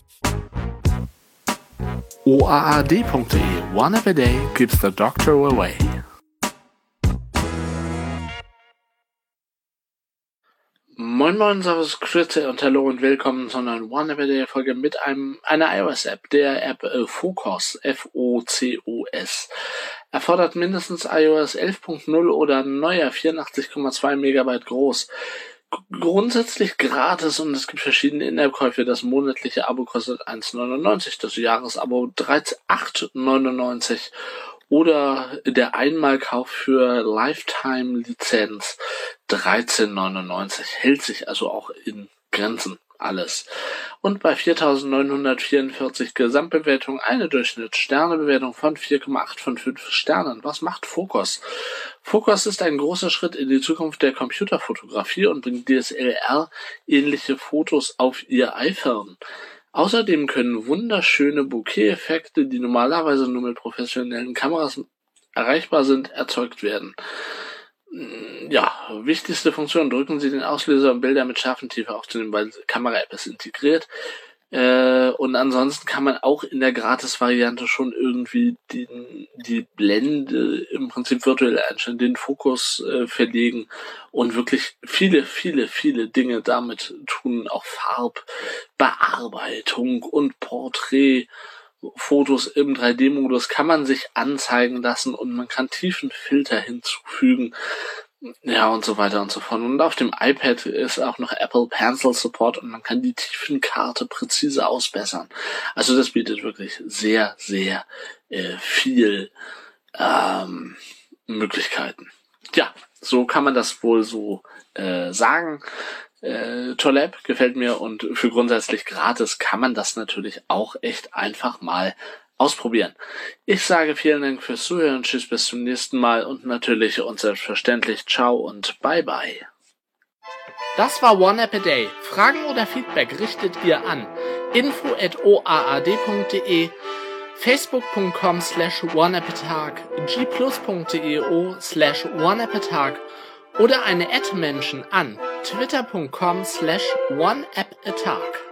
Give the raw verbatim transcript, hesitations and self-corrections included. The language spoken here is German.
O A A D punkt de. One app a day keeps the doctor away. Moin Moin, Servus, Grüße und Hallo und willkommen zu einer One App a Day Folge mit einem einer iOS-App, der App äh, Focos, F O C O S. Erfordert mindestens iOS elf Punkt null oder neuer, vierundachtzig Komma zwei Megabyte groß. G- grundsätzlich gratis und es gibt verschiedene In-App-Käufe. Das monatliche Abo kostet eins neunundneunzig, das Jahresabo dreizehn acht neunundneunzig. Oder der Einmalkauf für Lifetime-Lizenz dreizehn neunundneunzig. Hält sich also auch in Grenzen alles. Und bei viertausendneunhundertvierundvierzig Gesamtbewertung eine Durchschnittssternebewertung von vier Komma acht von fünf Sternen. Was macht Focos? Focos ist ein großer Schritt in die Zukunft der Computerfotografie und bringt D S L R-ähnliche Fotos auf ihr iPhone. Außerdem können wunderschöne Bokeh-Effekte, die normalerweise nur mit professionellen Kameras erreichbar sind, erzeugt werden. Ja, wichtigste Funktion: drücken Sie den Auslöser, um Bilder mit scharfen Tiefe aufzunehmen, weil die Kamera-App ist integriert. Äh, und ansonsten kann man auch in der Gratis-Variante schon irgendwie den, die Blende im Prinzip virtuell einstellen, den Fokus äh, verlegen und wirklich viele, viele, viele Dinge damit tun, auch Farbbearbeitung und Porträtfotos im drei D Modus kann man sich anzeigen lassen und man kann Tiefenfilter hinzufügen. Ja, und so weiter und so fort. Und auf dem iPad ist auch noch Apple Pencil Support und man kann die Tiefenkarte präzise ausbessern. Also das bietet wirklich sehr, sehr äh, viel ähm, Möglichkeiten. Ja, so kann man das wohl so äh, sagen. Äh, tolle App, gefällt mir, und für grundsätzlich gratis kann man das natürlich auch echt einfach mal ausprobieren. Ich sage vielen Dank fürs Zuhören, tschüss, bis zum nächsten Mal und natürlich und selbstverständlich ciao und bye bye. Das war One App a Day. Fragen oder Feedback richtet ihr an info at o a a d punkt de, facebook punkt com slash oneappatag, g plus punkt de slash oneappatag oder eine Ad-Menschen an twitter punkt com slash oneappatag.